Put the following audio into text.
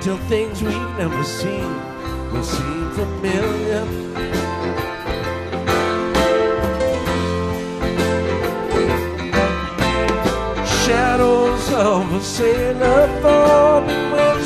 till things we've never seen will seem familiar. Shadows of a sailor forming when